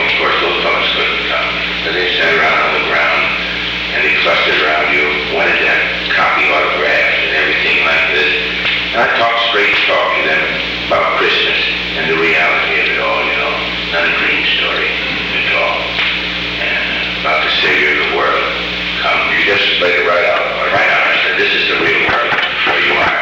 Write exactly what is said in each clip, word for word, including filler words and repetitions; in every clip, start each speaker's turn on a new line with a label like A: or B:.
A: Of course, those fellas couldn't come. So they sat around on the ground, and they clustered around you, wanted that copy autographed and everything like this. And I talked straight talk to them about Christmas and the reality of it all, you know. Not a dream story at all. And about the Savior of the world. Come, you just laid it right out. Right out. I said, this is the real world where you are.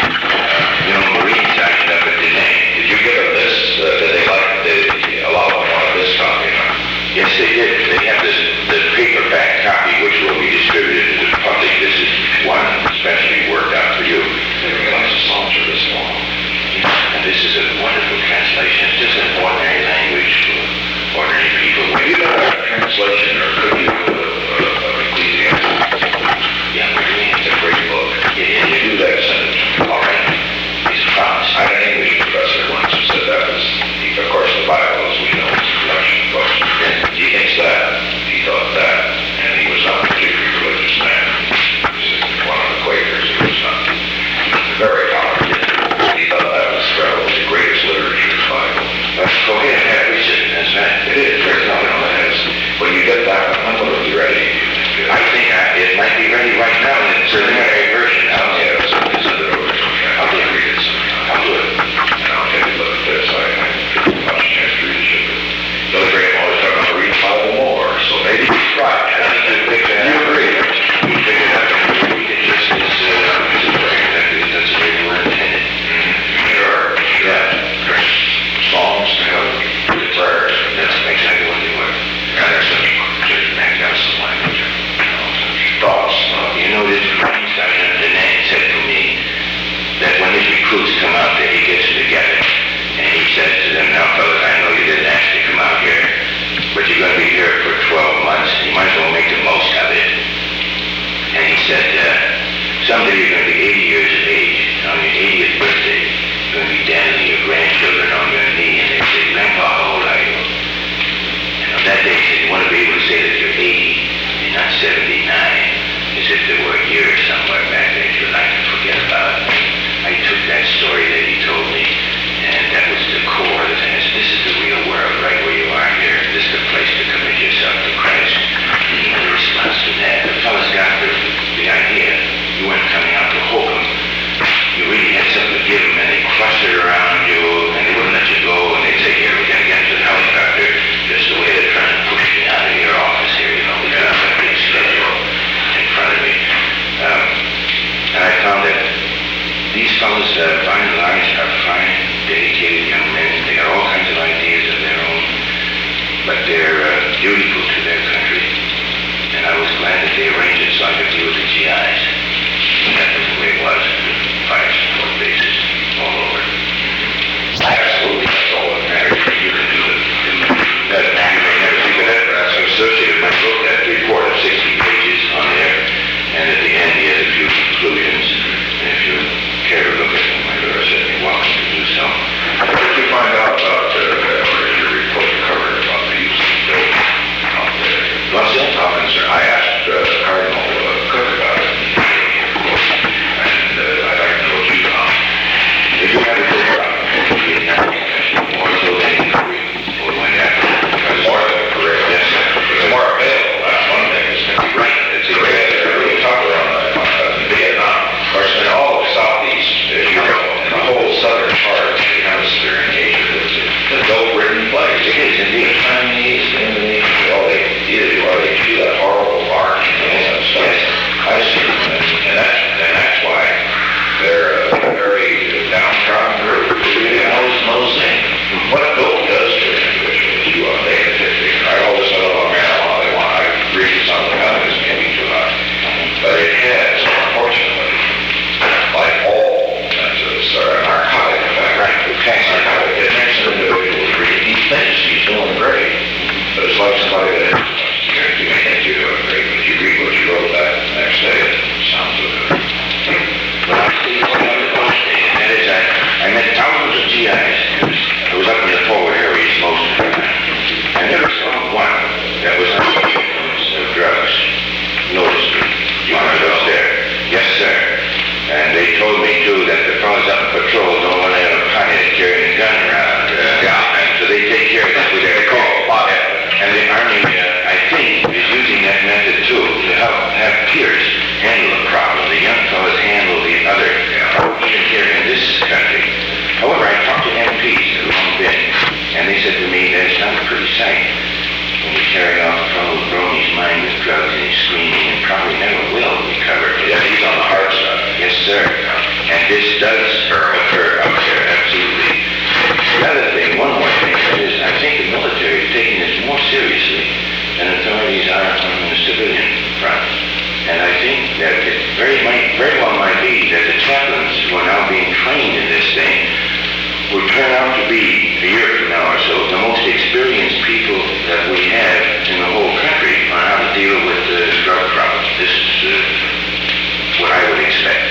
A: Uh, you know, Marine signed up at the name.
B: Did you get a list? Uh, did they like, did a lot of them wanted this copy? Huh?
A: Yes, they did. They have this the paperback copy, which will be distributed to the public. This is one especially worked out for you.
B: They realize the Psalms are this long.
A: And this is a wonderful translation. It's just an ordinary language for ordinary people.
B: Have you done a translation, or could you do a, a, a Ecclesiastes?
A: Yeah, we're doing it.
B: It's a great book.
A: It is.
B: Can you do that, send it to me?
A: All right. It's a promise.
B: I had an English professor once who said that was, of course, the Bible, as we know, is a collection of books. He thinks that. He thought that. And he was not a particularly religious man. He was one of the Quakers. He was not very tolerant. He thought that was probably the greatest literature in the Bible.
A: Let's go ahead and have research. That's right.
B: It is. There's no, no, it has. When you get that, when will it be ready?
A: I think I, it might be ready right now in its preliminary version. I'll
B: Yeah, it's, it's a little bit. I'll do it. Read it sometime.
A: I'll do it.
B: And I'll take a look at this. I haven't much chance to read it. Billy Graham always talking about read the Bible more, so maybe he's right.
A: I think you picked that
B: You
A: up.
B: agree?
A: You picked it up and you read it just as, uh, as a prayer. That's the way you were intended.
B: Sure.
A: Yeah.
B: There's songs to help the prayers.
A: That's exactly what they were.
B: And there's such, just back out some language. You know, such thoughts.
A: Well, you know, this Marine Sergeant Danette said to me that when his recruits come out there, he gets them together. And he says to them, now, fellas, I know you didn't ask to come out here, but you're going to be here for twelve months. You might as well make the most of it. And he said, uh, someday you're going to be eighty years of age. On your eightieth birthday, you're going to be dandling your grandchildren on your knee, and they say, Grandpa, how old are you? And on that day, he said, you want to be able to say that you're eighty and not seventy-nine, as if there were a year somewhere back there you'd like to forget about. I took that story that he told me, and that was the core of the thing. I said, this is the real world, right where you are here. This is the place to commit yourself to Christ. And in response to that, the fellas got the, the idea. You weren't coming out to hope him. You really had something to give screaming and probably never will recover.
B: Yeah, he's on the hard side.
A: Yes, sir. And this does occur out there, absolutely. The other thing, one more thing, that is, I think the military is taking this more seriously than authorities are on the civilian front. And I think that it very might, very well might be that the chaplains who are now being trained in this thing will turn out to be, a year from now or so, the most experienced people that we have in the whole country on how to deal with the drug problem. This is uh, what I would expect.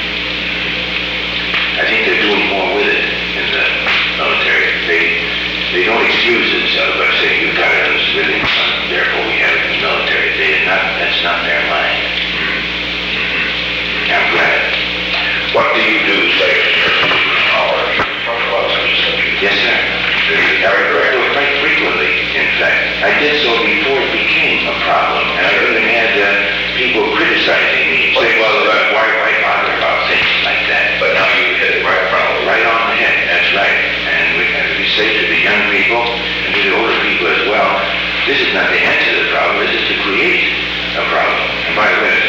A: I think they're doing more with it in the military. They they don't excuse themselves by saying you've got it on the civilian front, therefore we have it in the military. They are not. That's not their mind. Mm-hmm. I'm glad.
B: What do you do, say, in your hours? Talk about such a subject.
A: Yes, sir.
B: Do you carry
A: Well, quite frequently, in fact. I did so before it became a problem, and I even had uh, people criticizing me, saying, well, uh, why, why bother about things like that?
B: But now you hit it right in front of
A: Right on the head, that's right. And we have to be safe to the young people and to the older people as well. This is not the answer to the problem, this is to create a problem. And by the way,